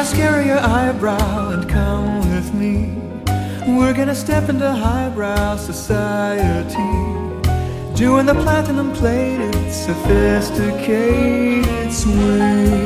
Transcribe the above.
mascara your eyebrow and come with me. We're gonna step into highbrow society, doing the platinum plated, sophisticated swing.